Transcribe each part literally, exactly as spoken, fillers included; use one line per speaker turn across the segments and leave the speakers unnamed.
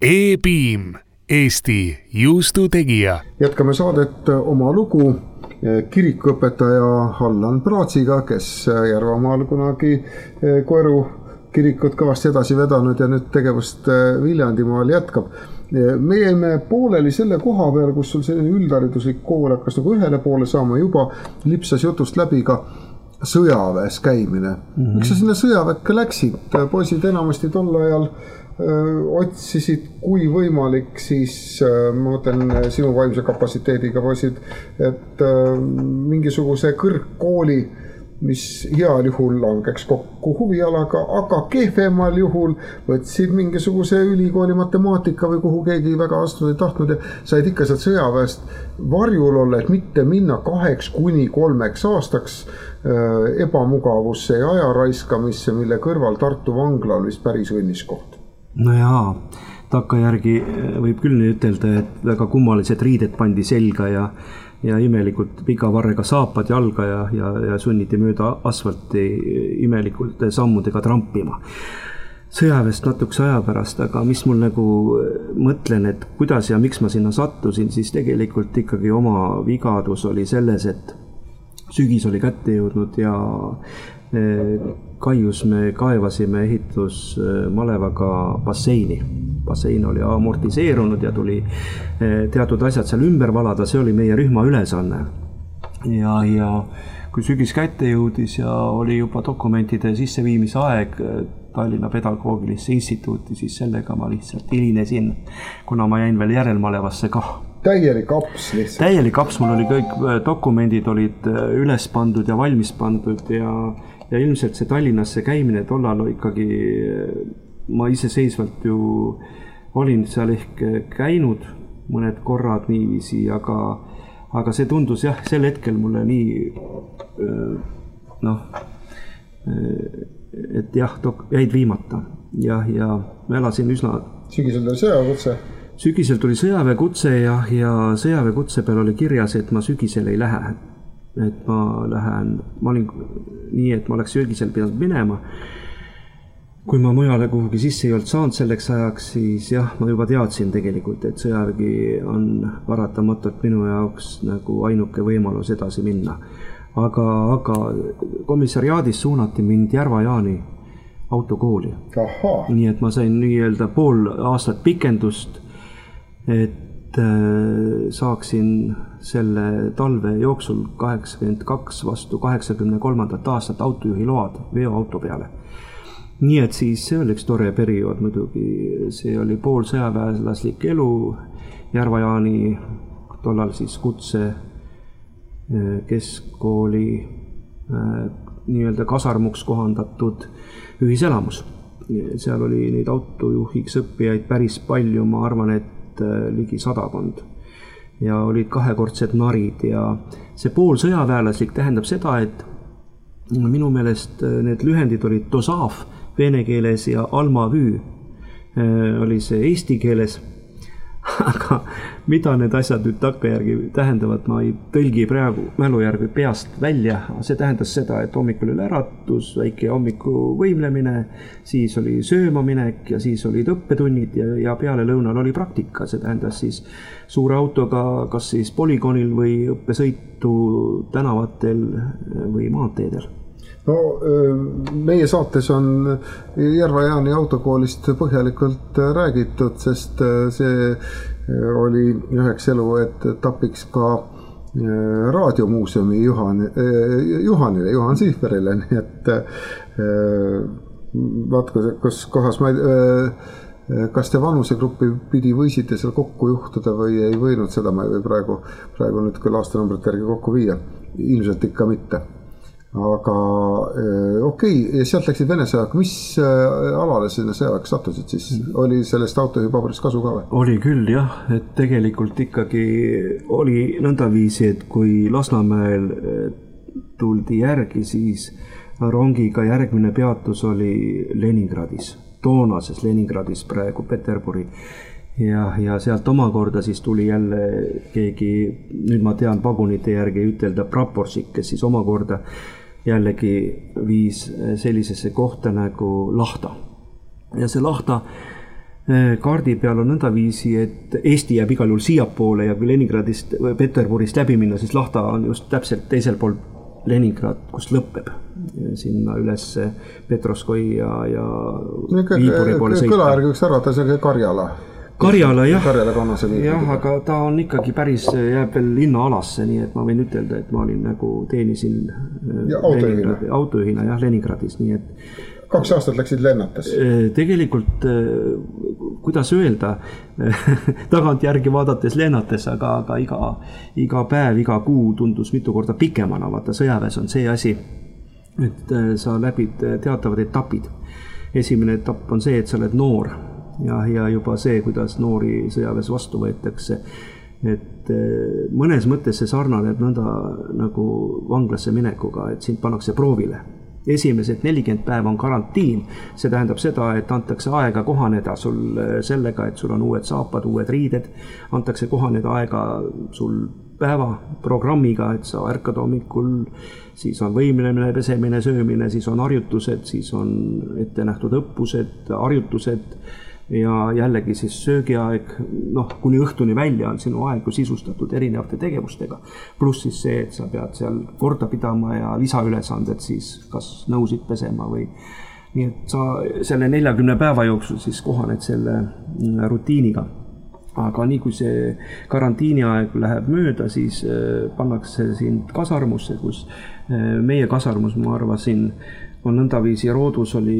E-Piim, Eesti juustutegija.
Jätkame saadet oma lugu kirikuõpetaja Allan Praatsiga, kes Järvamaal kunagi Koeru kirikut kõvasti edasi vedanud ja nüüd tegevust Viljandimaal jätkab. Me jäime pooleli selle koha peal, kus sul selline üldhariduslik kool hakkas nagu ühele poole saama, juba lipsas jutust läbi ka sõjaväes käimine. Mm-hmm. Miks sa sinna sõjaväkke läksid? Poisid enamasti tol ajal öö, otsisid, kui võimalik, siis öö, ma mõtlen sinu vaimse kapatsiteediga poisid, et öö, mingisuguse kõrgkooli, mis heal juhul langeks kokku huvialaga, aga kehvemal juhul võtsid mingisuguse ülikooli matemaatika või kuhu keegi väga astuda ei tahtnud ja said ikka sealt sõjaväest varjul olla, et mitte minna kaheks kuni kolmeks aastaks äh, ebamugavusse ja ajaraiskamise, mille kõrval Tartu vangla oli päris õnniskoht.
No jaa, takkajärgi võib küll ütelda, et väga kummalised riided pandi selga ja ja imelikult pika varrega saapad jalga ja, ja, ja sunniti mööda asfalti imelikult sammudega trampima. Sõjaväest natukese aja pärast, aga mis mul nagu mõtlen, et kuidas ja miks ma sinna sattusin, siis tegelikult ikkagi oma vigadus oli selles, et sügis oli kätte jõudnud ja Kaius me kaevasime ehitusmalevaga basseini. Bassein oli amortiseerunud ja tuli teatud asjad seal ümber valada, see oli meie rühma ülesanne. Ja, ja kui sügis kätte jõudis ja oli juba dokumentide sisseviimise aeg Tallinna pedagoogilisse instituuti, siis sellega ma lihtsalt hilinesin, kuna ma jäin veel järelmalevasse kah.
Täielik aps lihtsalt.
Täielik aps, mul oli kõik dokumendid olid üles pandud ja valmis pandud ja, ja ilmselt see Tallinnasse käimine tollal ikkagi, ma iseseisvalt ju olin seal ehk käinud mõned korrad niiviisi, aga, aga see tundus jah, sel hetkel mulle nii, noh, et jah, jäid viimata ja, ja ma elasin üsna...
Sügisel tuli sõjaväekutse?
Sügisel tuli sõjaväekutse ja, ja sõjaväekutse peal oli kirjas, et ma sügisel ei lähe. Et ma lähen, ma olin nii, et ma oleks sügisel pidanud minema. Kui ma mujale kuhugi sisse ei olnud saanud selleks ajaks, siis jah, ma juba teadsin tegelikult, et sõjavägi on paratamatult minu jaoks nagu ainuke võimalus edasi minna. Aga, aga komissariaadis suunati mind Järva-Jaani autokooli.
Aha.
Nii et ma sain nii-öelda pool aastat pikendust, et äh, saaksin selle talve jooksul kaheksakümmend kaks vastu kaheksakümne kolmandat aastat autojuhi load veoauto peale. Nii et siis see oli üks tore periood muidugi, see oli pool sõjaväelaslik elu, Järva-Jaani tollal siis kutse keskkooli nii-öelda kasarmuks kohandatud ühiselamus. Seal oli neid autojuhiks õppijaid päris palju, ma arvan, et ligi sadakond. Ja olid kahekordsed narid ja see pool sõjaväelaslik tähendab seda, et minu meelest need lühendid olid Dosav vene keeles ja Almavü oli see eesti keeles. Aga mida need asjad nüüd takkajärgi tähendavad, ma ei tõlgi praegu mälujärgi peast välja. See tähendas seda, et hommikul oli äratus, väike hommiku võimlemine, siis oli söömaminek ja siis olid õppetunnid ja, ja peale lõunal oli praktika. See tähendas siis suure autoga kas siis poligonil või õppesõitu tänavatel või maanteedel.
No meie saates on Järva-Jaani autokoolist põhjalikult räägitud, sest see oli üheks elu, et tapiks ka raadiomuuseumi Juhan, Juhanile, Juhan Sihverile, nii et vaatko, kus kohas ma kas te vanusegrupi pidi võisite seal kokku juhtuda või ei võinud, seda ma ei või praegu, praegu nüüd küll aastanumbrit järgi kokku viia, ilmselt ikka mitte. Aga okei, okay, sealt läksid Vene sõjaks. Mis alale sinna sõjaks sattusid siis? Oli sellest autojuhi paberist kasu ka või?
Oli küll jah, et tegelikult ikkagi oli nõndaviisi, et kui Lasnamäel tuldi järgi, siis rongiga järgmine peatus oli Leningradis, toonases Leningradis praegu Peterburi. Ja, ja sealt omakorda siis tuli jälle keegi, nüüd ma tean vagunite järgi ütelda praporsik, kes siis omakorda jällegi viis sellisesse kohta nagu Lahta. Ja see Lahta kaardi peal on nõndaviisi, et Eesti jääb igal juhul siiapoole ja kui Leningradist või Peterburist läbi minna, siis Lahta on just täpselt teisel pool Leningrad, kus lõpeb sinna üles Petrovskoi ja, ja Viiburi poole sõita.
Kõla järgi võiks arvata, see on Karjala.
Karjala, jah.
Karjala kannase viib.
Jah, aga ta on ikkagi päris, jääb veel linna alasse, nii et ma võin ütelda, et ma olin nagu teenisin
autojuhina.
autojuhina, jah, Leningradis, nii et
kaks aastat läksid lennates?
Tegelikult, kuidas öelda, tagantjärgi vaadates lennates, aga, aga iga, iga päev, iga kuu tundus mitu korda pikemana. Vaata, sõjaväes on see asi, et sa läbid teatavad etapid. Esimene etapp on see, et sa oled noor ja, ja juba see, kuidas noori sõjaväes vastu võetakse. Et mõnes mõttes see sarnaneb nõnda nagu vanglasse minekuga, et sind pannakse proovile. Esimesed nelikümmend päeva on karantiin, see tähendab seda, et antakse aega kohaneda sul sellega, et sul on uued saapad, uued riided, antakse kohaneda aega sul päeva programmiga, et sa ärkad hommikul, siis on võimlemine, pesemine, söömine, siis on harjutused, siis on ette nähtud õppused, harjutused ja jällegi siis söögiaeg, noh, kuni õhtuni välja on sinu aegu sisustatud erinevate tegevustega. Pluss siis see, et sa pead seal korda pidama ja lisaülesanded siis kas nõusid pesema või nii, et sa selle neljakümne päeva jooksul siis kohaned selle rutiiniga. Aga nii kui see karantiiniaeg läheb mööda, siis pannakse sind kasarmusse, kus meie kasarmus, ma arvasin, on nõndaviisi roodus oli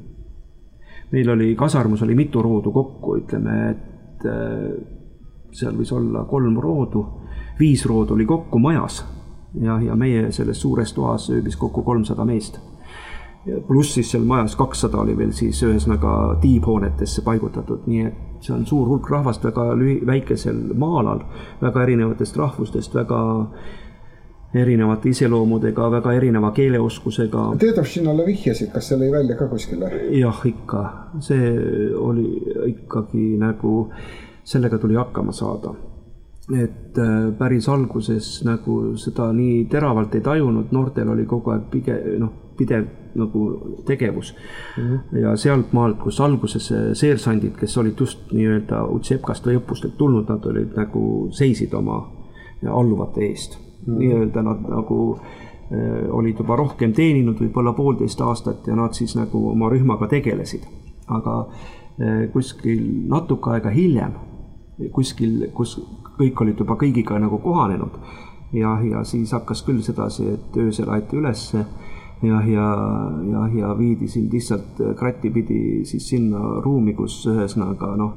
meil oli kasarmus oli mitu roodu kokku, ütleme, et seal võis olla kolm roodu, viis roodu oli kokku majas ja, ja meie selles suures toas ööbis kokku kolmsada meest. Pluss siis seal majas kakssada oli veel siis ühesõnaga tiibhoonetesse paigutatud, nii et see on suur hulk rahvast väga lühi, väikesel maalal, väga erinevatest rahvustest, väga erinevate iseloomudega, väga erineva keeleoskusega.
Teedovšinale vihjasid, kas see oli välja ka kuskile?
Jah, ikka. See oli ikkagi nagu, sellega tuli hakkama saada. Et päris alguses nagu seda nii teravalt ei tajunud, noortel oli kogu aeg pige, no, pidev nagu tegevus. Mm-hmm. Ja sealt maalt, kus alguses seersandid, kes olid just nii-öelda Utsepkast või õppustelt tulnud, nad olid nagu seisid oma alluvate eest. Mm. Nii-öelda nad nagu äh, olid juba rohkem teeninud võib-olla poolteist aastat ja nad siis nagu oma rühmaga tegelesid. Aga äh, kuskil natuke aega hiljem, kuskil, kus kõik olid juba kõigiga nagu kohanenud ja, ja siis hakkas küll sedasi, et öösel aeti ülesse ja, ja, ja, ja viidi sind lihtsalt kratti pidi siis sinna ruumi, kus ühesõnaga noh,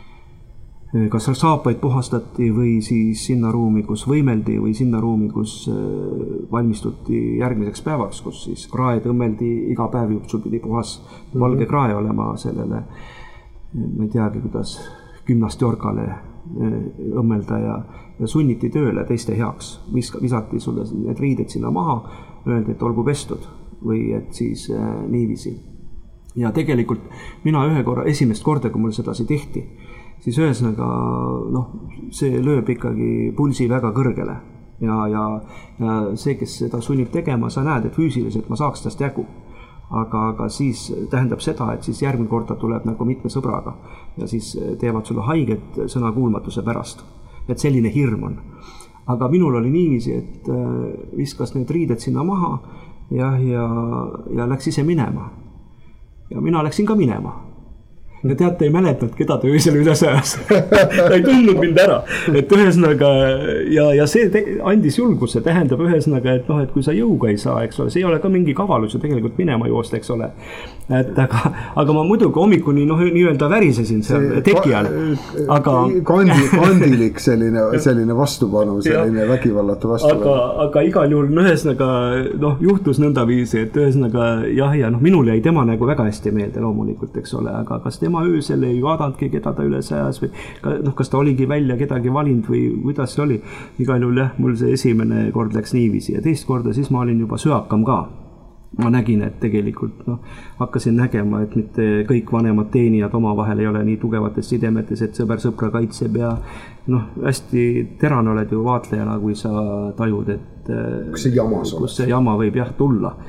kas saapaid puhastati või siis sinna ruumi, kus võimeldi või sinna ruumi, kus valmistuti järgmiseks päevaks, kus siis krae tõmmeldi, iga päev sul pidi puhas mm-hmm. valge krae olema sellele, ma ei teagi, kuidas gümnastiorgale õmmelda ja, ja sunniti tööle teiste heaks. Viska, visati sulle need riided sinna maha, öeldi, et olgu pestud või et siis äh, niivisi. Ja tegelikult mina ühe korra, esimest korda, kui mul sedasi tehti, siis ühesõnaga, noh, see lööb ikkagi pulsi väga kõrgele ja, ja, ja see, kes seda sunnib tegema, sa näed, et füüsiliselt ma saaks tast jagu. Aga, aga siis tähendab seda, et siis järgmine korda tuleb nagu mitme sõbraga ja siis teevad sulle haiget sõnakuulmatuse pärast. Et selline hirm on. Aga minul oli niiviisi, et viskas need riided sinna maha ja, ja, ja läks ise minema. Ja mina läksin ka minema. Ja teate, ei mäletanud, keda ta öösel üles ajas. Ta ei tundnud mind ära. Et ühesõnaga, ja, ja see te, andis julguse, tähendab ühesõnaga, et, noh, et kui sa jõuga ei saa, eks ole, see ei ole ka mingi kavalus ja tegelikult minema joosta, eks ole. Et, aga, aga ma muidugi hommikuni noh, nii-öelda värisesin seal teki all. Aga...
Kandi, kandilik selline, selline vastupanu, selline vägivallatu vastupanu.
Aga, aga igal juhul ühesõnaga noh, juhtus nõndaviisi, et ühesõnaga jah, ja noh, minul jäi tema nagu väga hästi meelde loomulikult, eks ole, aga kas tema öösel ei vaadanudki, keda ta üles ajas või noh, kas ta oligi välja kedagi valinud või kuidas see oli. Igal juhul jah, mul see esimene kord läks niiviisi ja teist korda siis ma olin juba söakam ka. Ma nägin, et tegelikult noh, hakkasin nägema, et mitte kõik vanemad teenijad oma vahel ei ole nii tugevates sidemetes, et sõber sõpra kaitseb ja noh, hästi terane oled ju vaatlejana, kui sa tajud, et
kus see,
kus see jama võib jah tulla.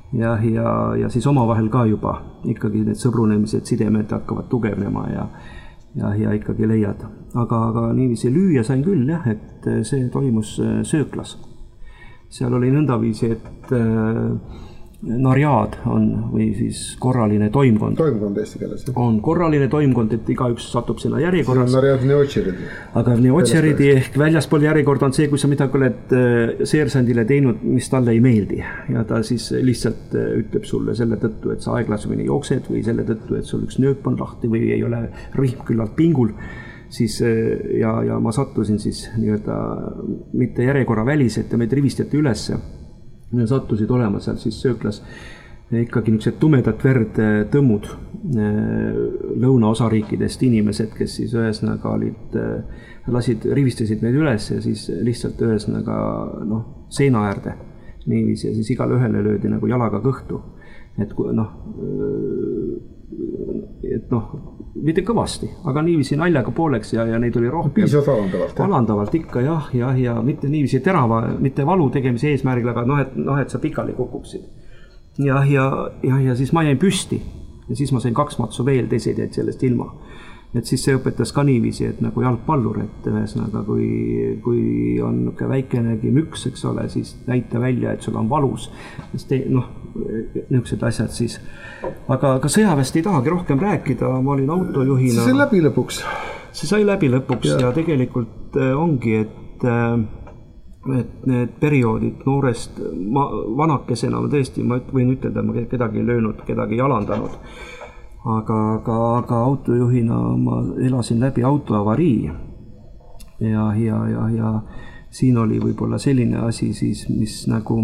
ja, ja, ja siis omavahel ka juba ikkagi need sõbrunemised, sidemed hakkavad tugevnema ja ja, ja ikkagi leiad. Aga, aga niiviisi lüüa sain küll jah, et see toimus sööklas. Seal oli nõndaviisi, et narjaad on või siis korraline toimkond.
Toimkond eesti keeles.
On korraline toimkond, et igaüks satub sinna järjekorras.
See on narjaad neotšeridi.
Aga neotšeridi ehk väljaspool järjekord on see, kui sa midagi oled seersandile teinud, mis talle ei meeldi. Ja ta siis lihtsalt ütleb sulle selle tõttu, et sa aeglasemini jooksed või selle tõttu, et sul üks nööp on lahti või ei ole rihm küllalt pingul. Siis, ja, ja ma sattusin siis nii-öelda mitte järjekorra väliselt ja meid rivistati ülesse. Ja sattusid olema seal siis sööklas ikkagi niisugused tumedad verd tõmmud lõunaosariikidest inimesed, kes siis ühesõnaga olid, lasid, rivistasid meid üles ja siis lihtsalt ühesõnaga noh, seina äärde niiviisi ja siis igale ühele löödi nagu jalaga kõhtu. Et noh, et noh, mitte kõvasti, aga niiviisi naljaga pooleks ja, ja neid oli rohkem.
Piisavalt alandavalt.
Alandavalt ikka jah, ja, ja mitte niiviisi terava, mitte valu tegemise eesmärgil, aga noh, et, noh, et sa pikali kukuksid. Ja, ja, ja, ja siis ma jäin püsti ja siis ma sain kaks matsu veel, teised jäid sellest ilma. Et siis see õpetas ka niiviisi, et nagu jalgpallur, et ühesõnaga, kui, kui on väikenegi müks, eks ole, siis näita välja, et sul on valus. Te, noh, niisugused asjad siis. Aga, aga sõjaväest ei tahagi rohkem rääkida, ma olin autojuhina.
See sai läbi lõpuks.
See sai läbi lõpuks ja, ja tegelikult ongi, et, et need perioodid noorest, ma vanakesena ma tõesti, ma võin ütelda, ma kedagi löönud, kedagi jalandanud. Aga, aga, aga autojuhina ma elasin läbi autoavarii ja, ja, ja, ja siin oli võib-olla selline asi siis, mis nagu,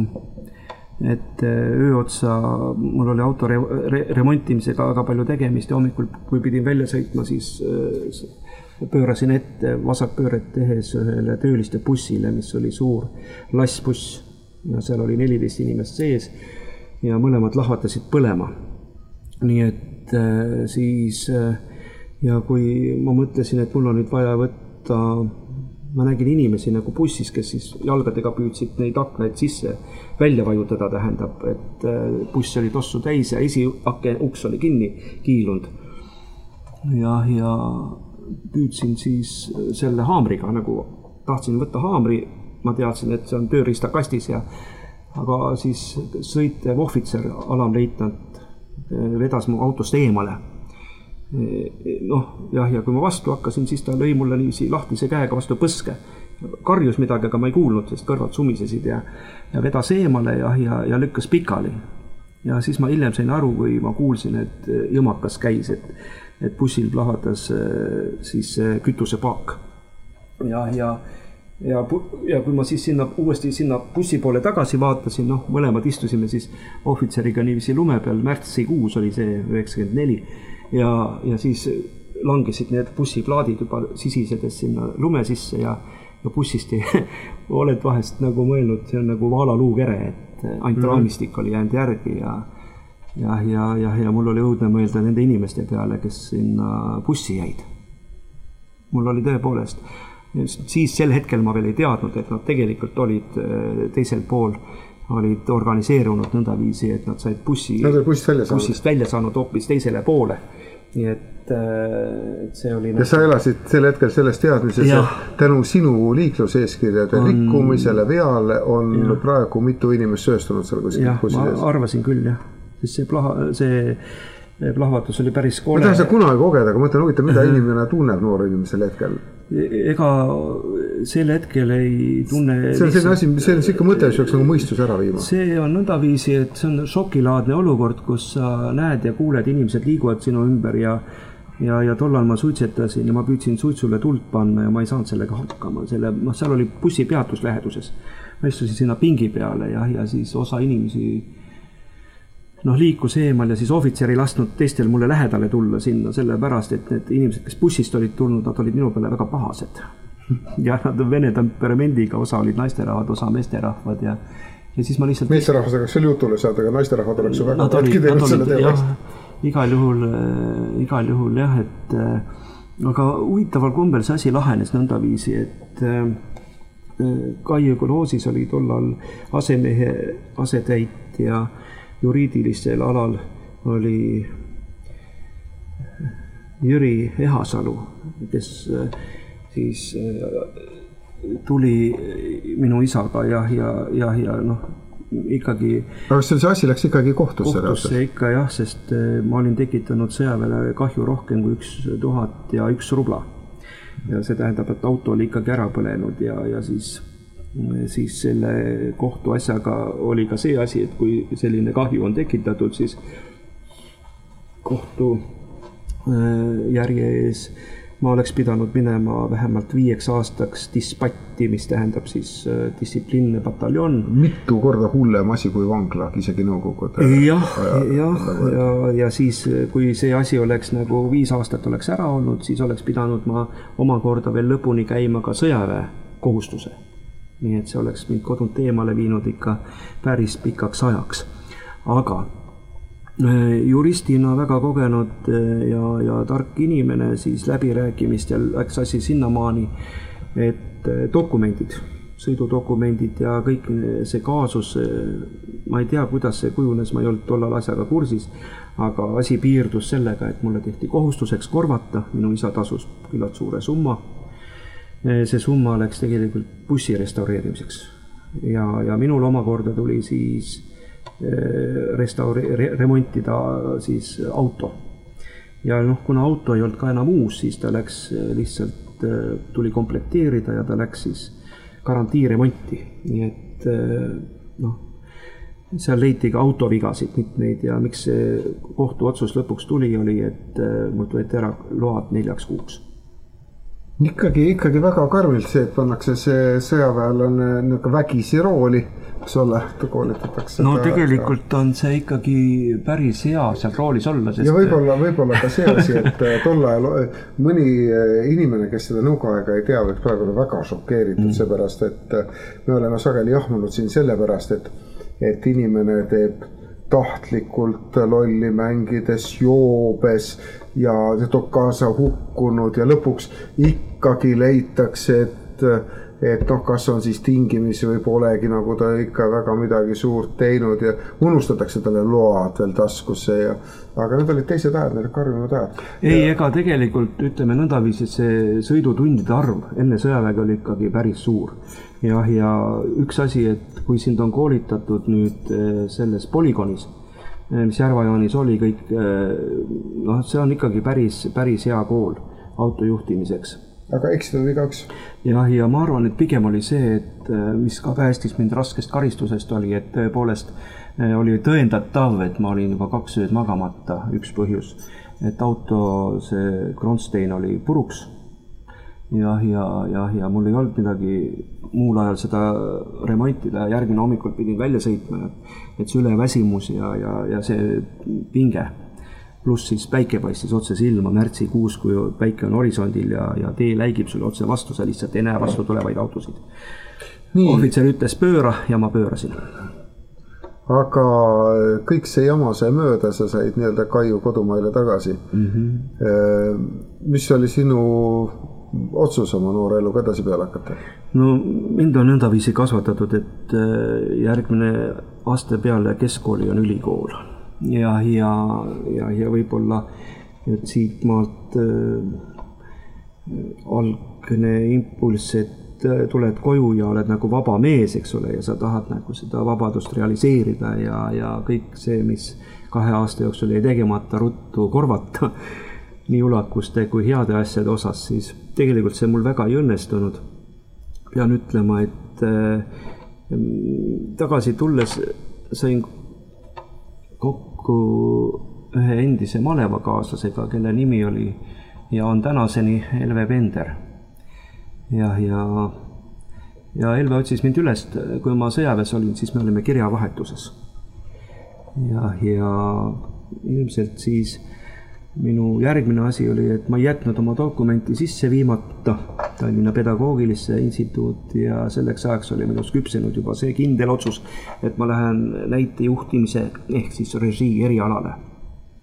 et öö otsa mul oli auto re, re, remontimisega väga palju tegemist ja hommikul, kui pidin välja sõitma, siis pöörasin ette vasakpööret tehes ühele tööliste bussile, mis oli suur lassbuss ja seal oli neliteist inimest sees ja mõlemad lahvatasid põlema. Nii et siis ja kui ma mõtlesin, et mul on nüüd vaja võtta, ma nägin inimesi nagu bussis, kes siis jalgadega püüdsid neid aknaid sisse välja vajutada, tähendab, et buss oli tossu täis ja esiaken uks oli kinni kiilunud. Ja, ja püüdsin siis selle haamriga, nagu tahtsin võtta haamri, ma teadsin, et see on tööriistakastis ja aga siis sõitev ohvitser, alamleitnant vedas mu autost eemale. Noh, jah, ja kui ma vastu hakkasin, siis ta lõi mulle niiviisi lahtise käega vastu põske. Karjus midagi, aga ma ei kuulnud, sest kõrvad sumisesid ja, ja vedas eemale ja, ja, ja lükkas pikali. Ja siis ma hiljem sain aru, kui ma kuulsin, et jõmakas käis, et, et bussil plahvatas siis kütusepaak. Ja, ja Ja, ja kui ma siis sinna, uuesti sinna bussi poole tagasi vaatasin, noh, mõlemad istusime siis ohvitseriga niiviisi lume peal, märtsikuus oli see üheksakümmend neli ja, ja siis langesid need bussiplaadid juba sisisedes sinna lume sisse ja, ja bussist ei oled vahest nagu mõelnud, see on nagu vaalaluukere, et ainult mm-hmm. raamistik oli jäänud järgi ja, ja, ja, ja, ja mul oli õudne mõelda nende inimeste peale, kes sinna bussi jäid. Mul oli tõepoolest siis sel hetkel ma veel ei teadnud, et nad tegelikult olid teisel pool, olid organiseerunud nõndaviisi, et nad said bussi,
nad bussist, välja
bussist välja saanud hoopis teisele poole. Nii et, et see oli...
Ja sa elasid sel hetkel selles teadmises, ja. Et tänu sinu liikluseeskirjade on... rikkumisele veale on ja. Praegu mitu inimest sööstunud seal kuskil
jah, bussi sees. Ma arvasin küll, jah. Sest see, plaha, see plahvatus oli päris kole.
Ma tahan seda kunagi kogeda, aga mõtlen huvitav, mida inimene tunneb noor inimesel hetkel.
Ega sel hetkel ei tunne...
See on selline asi, see on siuke mõte, mis peaks nagu mõistus ära viima.
See on nõndaviisi, et see on šokilaadne olukord, kus sa näed ja kuuled, inimesed liiguvad sinu ümber ja, ja, ja tollal ma suitsetasin ja ma püüdsin suitsule tuld panna ja ma ei saanud sellega hakkama. Selle, noh, seal oli bussi peatus läheduses. Ma istusin sinna pingi peale ja, ja siis osa inimesi noh, liikus eemal ja siis ohvitser ei lasknud teistel mulle lähedale tulla sinna, sellepärast, et need inimesed, kes bussist olid tulnud, nad olid minu peale väga pahased. Ja nad on vene temperamendiga, osa olid naisterahvad, osa meesterahvad ja, ja siis ma lihtsalt...
Meesterahvad, aga see oli jutule saada, aga naisterahvad oleks ju väga katki teenud selle teemast.
Igal juhul, igal juhul jah, et aga huvitaval kombel see asi lahenes nõndaviisi, et Kai Ökoloosis oli tollal asemehe asetäit ja juriidilisel alal oli Jüri Ehasalu, kes siis tuli minu isaga ja, ja, ja, ja noh, ikkagi...
Aga kas see asi läks ikkagi kohtusse?
Kohtusse ikka jah, sest ma olin tekitanud sõjaväele kahju rohkem kui üks tuhat ja üks rubla. Ja see tähendab, et auto oli ikkagi ära põlenud ja, ja siis... siis selle kohtu asjaga oli ka see asi, et kui selline kahju on tekitatud, siis kohtu järje ees ma oleks pidanud minema vähemalt viieks aastaks dispatti, mis tähendab siis distsipliinne pataljon.
Mitu korda hullem asi kui vangla, isegi nõukogude.
Jah, jah, ja, ja siis kui see asi oleks nagu viis aastat oleks ära olnud, siis oleks pidanud ma omakorda veel lõpuni käima ka sõjaväe kohustuse. Nii et see oleks mind kodunt eemale viinud ikka päris pikaks ajaks. Aga juristina väga kogenud ja, ja tark inimene siis läbirääkimistel läks asi sinnamaani, et dokumendid, sõidudokumendid ja kõik see kaasus, ma ei tea, kuidas see kujunes, ma ei olnud tollal asjaga kursis, aga asi piirdus sellega, et mulle tehti kohustuseks korvata, minu isa tasus küllalt suure summa. See summa läks tegelikult bussi restaureerimiseks ja, ja minul omakorda tuli siis restaure- re, remontida siis auto. Ja noh, kuna auto ei olnud ka enam uus, siis ta läks lihtsalt, tuli komplekteerida ja ta läks siis garantiiremonti. Nii et noh, seal leiti ka autovigasid mitmeid ja miks see kohtuotsus lõpuks tuli, oli, et mult võeti ära load neljaks kuuks.
Ikkagi, ikkagi väga karmilt see, et pannakse see sõjaväel on vägisi rooli, mis ole, koolitatakse.
No tegelikult on see ikkagi päris hea seal roolis olla. Sest...
Ja võib-olla, võib-olla ka see asi, et tol ajal mõni inimene, kes seda nõukoaega ei tea, võiks praegu väga šokeeritud mm. seepärast, et me oleme sageli jahmunud siin sellepärast, et, et inimene teeb tahtlikult lolli mängides, joobes ja toob kaasa hukkunud ja lõpuks ikkagi leitakse, et, et noh, kas on siis tingimisi või polegi nagu ta ikka väga midagi suurt teinud ja unustatakse talle load veel taskusse ja aga need olid teised ajad, need karminud ajad.
Ei, ega tegelikult ütleme nõndaviisi, see sõidutundide arv enne sõjaväega oli ikkagi päris suur. Ja, ja üks asi, et kui sind on koolitatud nüüd selles polügonis, mis Järva-Jaanis oli kõik, noh, see on ikkagi päris, päris hea kool autojuhtimiseks.
Aga eksida vigaks?
Ja, ja ma arvan, et pigem oli see, et mis ka päästis mind raskest karistusest oli, et tõepoolest oli tõendatav, et ma olin juba kaks ööd magamata, üks põhjus, et auto, see kronstein oli puruks. Ja, ja, ja, ja mul ei olnud midagi muul ajal seda remontida ja järgmine hommikul pidin välja sõitma, et see üleväsimus ja, ja, ja see pinge. Pluss siis päike paistis otse silma märtsikuus, kui päike on horisondil ja, ja tee läigib sulle otse vastu, sa lihtsalt ei näe vastu tulevaid autosid. Ohvitser ütles pööra ja ma pöörasin.
Aga kõik see jama sai mööda, sa said nii-öelda Kaiu kodumaile tagasi. Mm-hmm. Mis oli sinu otsus oma noore eluga edasi peale hakata?
No mind on nõndaviisi kasvatatud, et järgmine aste peale keskkooli on ülikool. Ja, ja, ja, ja võib-olla siit maalt algne impulss, et tuled koju ja oled nagu vaba mees, eks ole, ja sa tahad nagu seda vabadust realiseerida ja, ja kõik see, mis kahe aasta jooksul jäi tegemata, ruttu korvata nii ulakuste kui heade asjade osas, siis tegelikult see mul väga ei õnnestunud. Pean ütlema, et äh, tagasi tulles sain kokku ühe endise malevakaaslasega, kelle nimi oli ja on tänaseni Elve Pender. Ja, ja, ja Elve otsis mind üles, kui ma sõjaväes olin, siis me olime kirjavahetuses. Ja, ja ilmselt siis minu järgmine asi oli, et ma ei jätnud oma dokumenti sisse viimata Tallinna pedagoogilisse instituuti ja selleks ajaks oli minus küpsenud juba see kindel otsus, et ma lähen näitejuhtimise ehk siis režii erialale.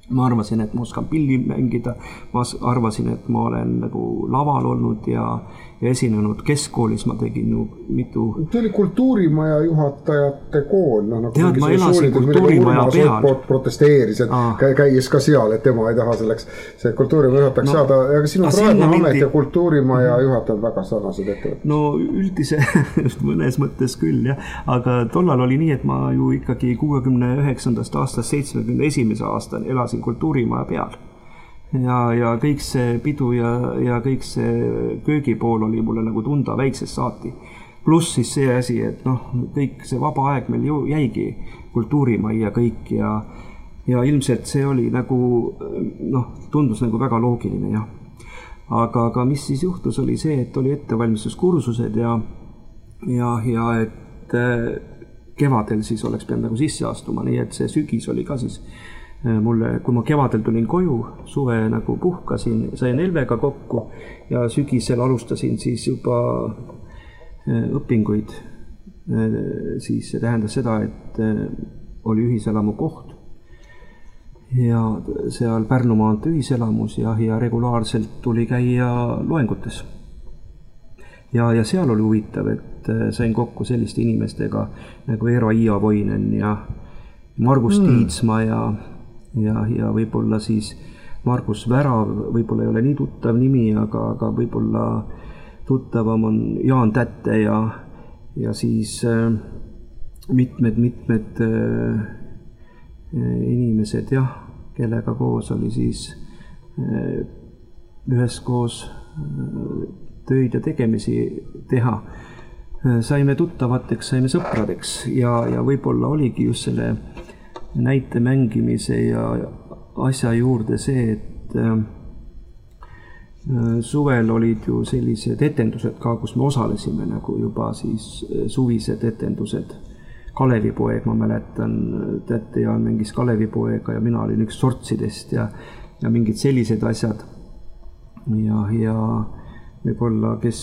ma arvasin, et ma oskan pilli mängida, ma arvasin, et ma olen nagu laval olnud ja, ja esinenud keskkoolis, ma tegin ju mitu...
See oli kultuurimaja juhatajate kool. No, nagu
tead, ma elasin kultuurimaja peal.
Protesteeris, et ah. käies ka seal, et tema ei taha selleks see kultuurimaja juhatajaks no, saada. Aga sinu praegu amet mindi... ja kultuurimaja juhatajad väga sarnased ettevõtted.
No üldise mõnes mõttes küll, jah. Aga tollal oli nii, et ma ju ikkagi kuuekümne üheksandast aastast seitsmekümne esimese aastani elasin kultuurimaja peal ja, ja kõik see pidu ja, ja kõik see köögipool oli mulle nagu tunda väiksest saati. Pluss siis see asi, et noh, kõik see vaba aeg meil ju jäigi kultuurimajja kõik ja, ja ilmselt see oli nagu, noh, tundus nagu väga loogiline, jah. Aga, aga mis siis juhtus, oli see, et oli ettevalmistuskursused ja, ja, ja et kevadel siis oleks pidanud nagu sisse astuma, nii et see sügis oli ka siis mulle, kui ma kevadel tulin koju, suve nagu puhkasin, sain Elvega kokku ja sügisel alustasin siis juba õpinguid. Siis see tähendas seda, et oli ühiselamu koht ja seal Pärnu maantee ühiselamus ja, ja regulaarselt tuli käia loengutes. Ja, ja seal oli huvitav, et sain kokku selliste inimestega nagu Eero Iavoinen ja Margus mm. Tiitsma ja ja, ja võib-olla siis Margus Värav, võib-olla ei ole nii tuttav nimi, aga, aga võib-olla tuttavam on Jaan Tätte ja, ja siis äh, mitmed, mitmed äh, inimesed, jah, kellega koos oli siis äh, üheskoos äh, töid ja tegemisi teha. Äh, saime tuttavateks, saime sõpradeks ja, ja võib-olla oligi just selle näite mängimise ja asja juurde see, et äh, suvel olid ju sellised etendused ka, kus me osalesime nagu juba siis suvised etendused. Kalevipoeg, ma mäletan, Tätte Jaan mängis Kalevipoega ja mina olin üks sortsidest ja, ja mingid sellised asjad. Ja, ja võib-olla, kes,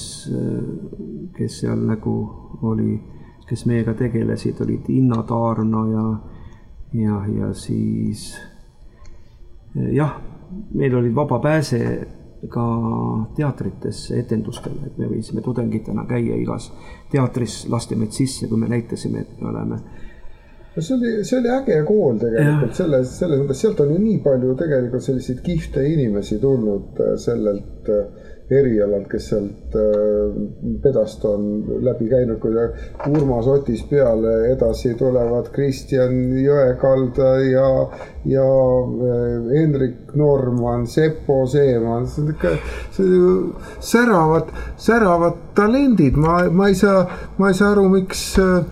kes seal nagu oli, kes meiega tegelesid, olid Inna Taarna ja ja, ja siis jah, meil oli vaba pääse ka teatritesse etendustel, et me võisime tudengitena käia igas teatris, lasti meid sisse, kui me näitasime, et me oleme.
See oli, see oli äge kool tegelikult, selles, selles mõttes, sealt on ju nii palju tegelikult selliseid kihvte inimesi tulnud sellelt erialalt, kes sealt pedast on läbi käinud, kui Urmas Otis peale edasi tulevad Kristjan Jõekalda ja, ja Henrik Norman, Seppo Seeman, see on ikka säravad, säravad talendid, ma, ma ei saa, ma ei saa aru, miks,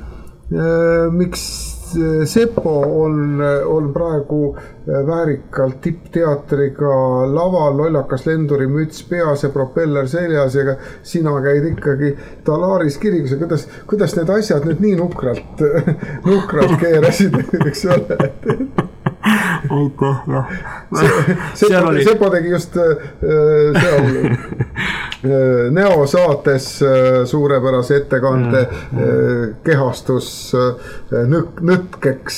miks Seppo on, on praegu väärikalt tippteatriga laval, lollakas lenduri müts peas ja propeller seljas, ega sina käid ikkagi Talaris kirikus ja kuidas, kuidas need asjad nüüd nii nukralt, nukralt keerasid, eks ole?
Aitäh, jah.
Seppo, oli... Seppo tegi just seal Neo saates suurepärase ettekande kehastus nõk, nõtkeks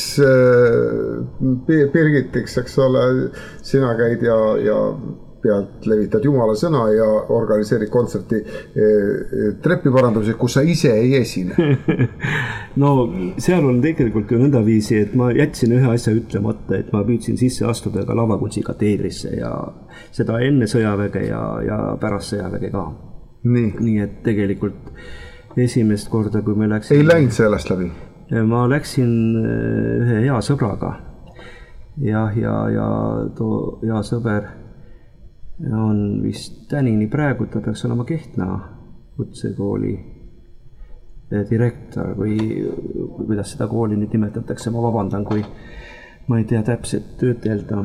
Birgitiks, eks ole, sina käid ja, ja pealt levitad Jumala sõna ja organiseerid kontserti trepi parandamise, kus sa ise ei esine.
No seal on tegelikult ju nõndaviisi, et ma jätsin ühe asja ütlemata, et ma püüdsin sisse astuda ka lavakunstiga teedrisse ja seda enne sõjaväge ja, ja pärast sõjaväge ka.
Nii.
Nii et tegelikult esimest korda, kui me läksin...
Ei läinud sellest läbi?
Ma läksin ühe hea sõbraga ja, ja, ja too hea sõber on vist tänini praegu, ta peaks olema Kehtna kutsekooli direktor või kuidas seda kooli nüüd nimetatakse, ma vabandan, kui ma ei tea täpselt töötelda.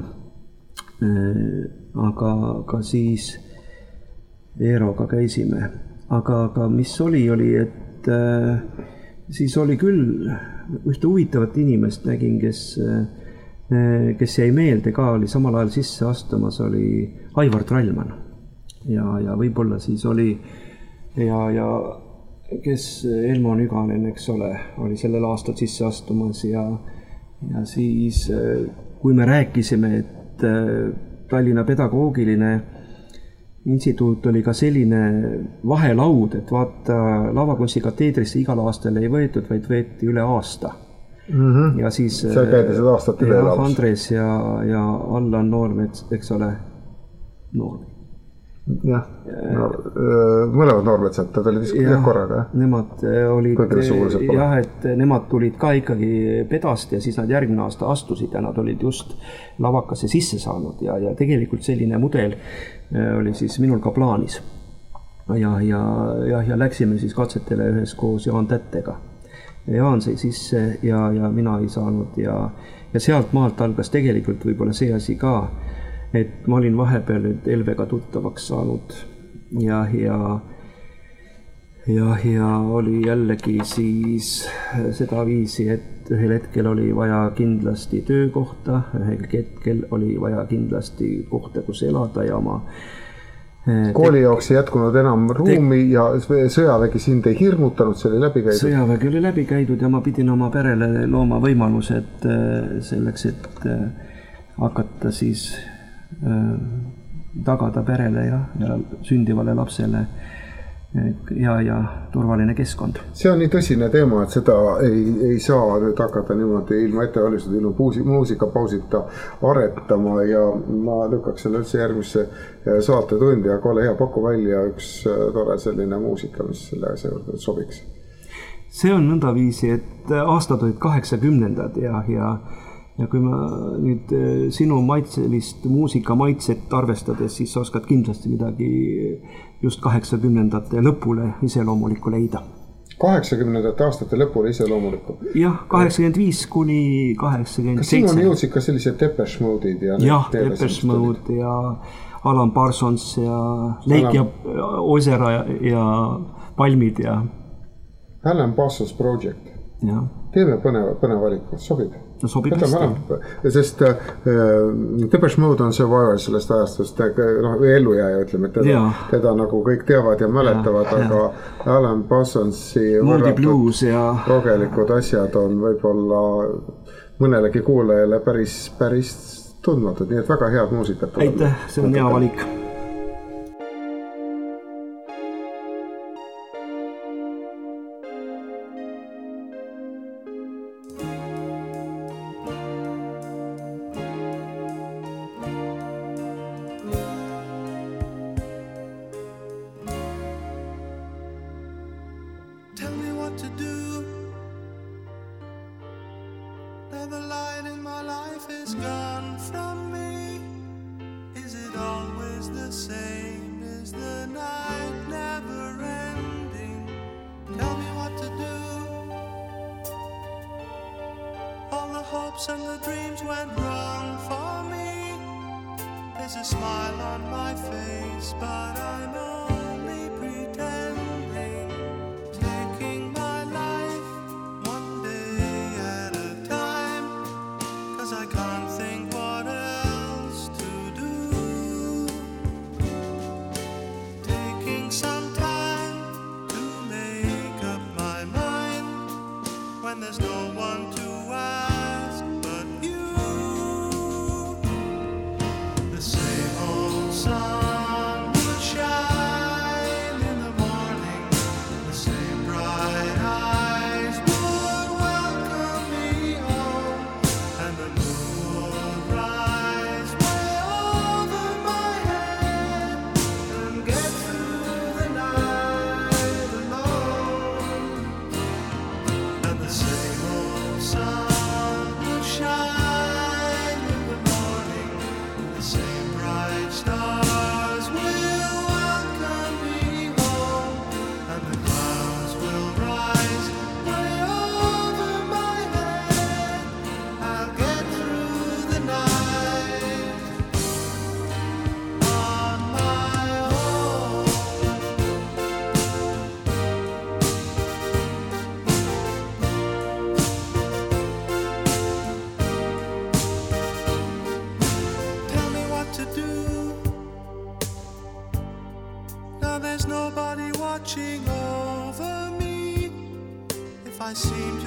Aga, aga siis Eeroga käisime. Aga, aga mis oli, oli, et siis oli küll ühte huvitavat inimest nägin, kes, kes jäi meelde ka, oli samal ajal sisse astumas, oli Aivar Trallmann. Ja, ja võib-olla siis oli ja, ja kes Elmo Nüganen, eks ole, oli sellel aastal sisse astumas ja, ja siis kui me rääkisime, et Tallinna pedagoogiline instituut oli ka selline vahelaud, et vaata, lavakunsti kateedrisse igal aastal ei võetud, vaid võeti üle aasta.
Mm-hmm.
Ja siis
seal käidi seda aastat üle
elamus. Andres ja, ja Allan Noormets, eks ole, Noormets.
Jah, no, mõlemad Noormetsad, ta olid jah korraga.
Nemad olid, jah, et nemad tulid ka ikkagi pedast ja siis nad järgmine aasta astusid ja nad olid just lavakasse sisse saanud ja, ja tegelikult selline mudel oli siis minul ka plaanis. Ja, ja, ja, ja läksime siis katsetele ühes koos Jaan Tättega. Jaan sai sisse ja, ja mina ei saanud ja, ja sealt maalt algas tegelikult võib-olla see asi ka, et ma olin vahepeal nüüd Elvega tuttavaks saanud ja, ja, ja, ja oli jällegi siis seda viisi, et ühel hetkel oli vaja kindlasti töökohta, ühel hetkel oli vaja kindlasti kohta, kus elada ja oma
kooli jaoks ei jätkunud enam ruumi ja sõjavägi sind ei hirmutanud, see oli läbi käidud?
Sõjavägi oli läbi käidud ja ma pidin oma perele looma võimalused selleks, et hakata siis tagada perele ja, ja sündivale lapsele ja, ja turvaline keskkond.
See on nii tõsine teema, et seda ei, ei saa nüüd hakata niimoodi ilma ettevalmistada, ilma muusikapausita aretama ja ma lükkaks selle üldse järgmisse saatetundi, aga ole hea, paku välja üks tore selline muusika, mis selle asja juurde sobiks.
See on nõnda viisi, et aastad olid kaheksakümnendad ja, ja Ja kui ma nüüd sinu maitselist muusika maitset arvestades, siis sa oskad kindlasti midagi just kaheksakümnendate lõpule iseloomulikku leida.
kaheksakümnendate aastate lõpule iseloomulikku?
Jah, kaheksakümmend viis kuni kaheksakümmend seitse.
Kas sinuni jõudsid ka sellised Depeche Mode'id? Ja
jah, Depeche Mode ja Alan Parsons ja Leik ja Osera ja, ja Palmid ja...
Alan Parsons Project.
Ja.
Teeme põneva, põneva valiku, sobib?
No sobib hästi.
Sest äh, Depeche Mode on see vaeva sellest ajastust, noh, või ellujääja, ütleme, et teda, teda nagu kõik teavad ja mäletavad, ja, aga ja. Alan Parsonsi
võrratud ja...
rogelikud asjad on võib-olla mõnelegi kuulajale päris, päris tundmatud, nii et väga head muusikat.
Aitäh, see on hea valik.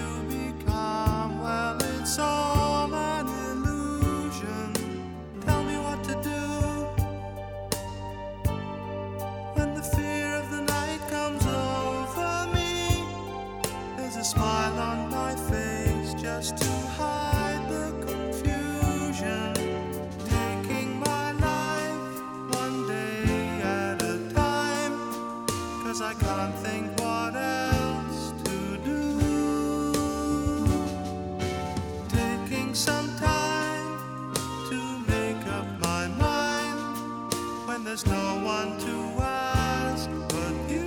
Tell me 'cause I can't think what else to do. Taking some time to make up my mind when there's no one to ask but you.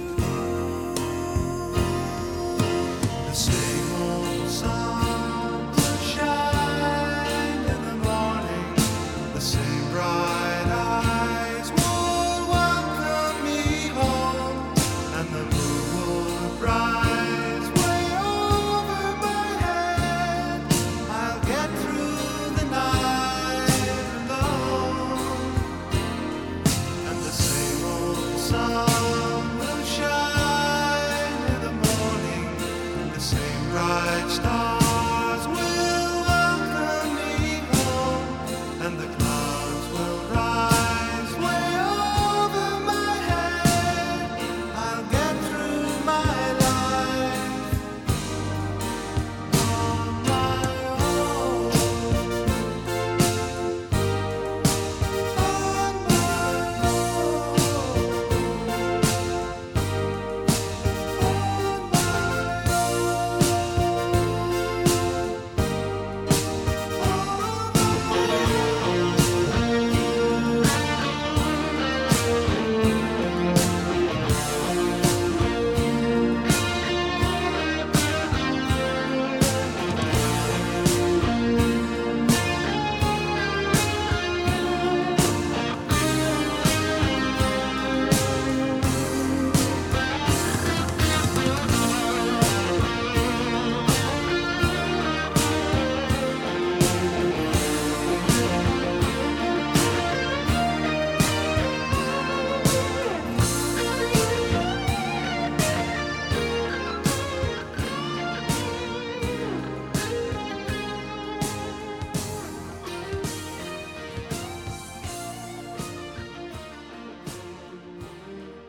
The same old sun will shine in the morning, the same bright eyes will welcome me home, and the moon will rise way over my head. I'll get through the night alone, and the same old sun will shine in the morning, the same bright stars will welcome me home, and the clouds will rise way over my head. I'll get through my life on my own, on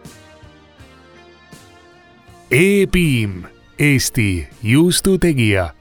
E-piim, Eesti juustutegija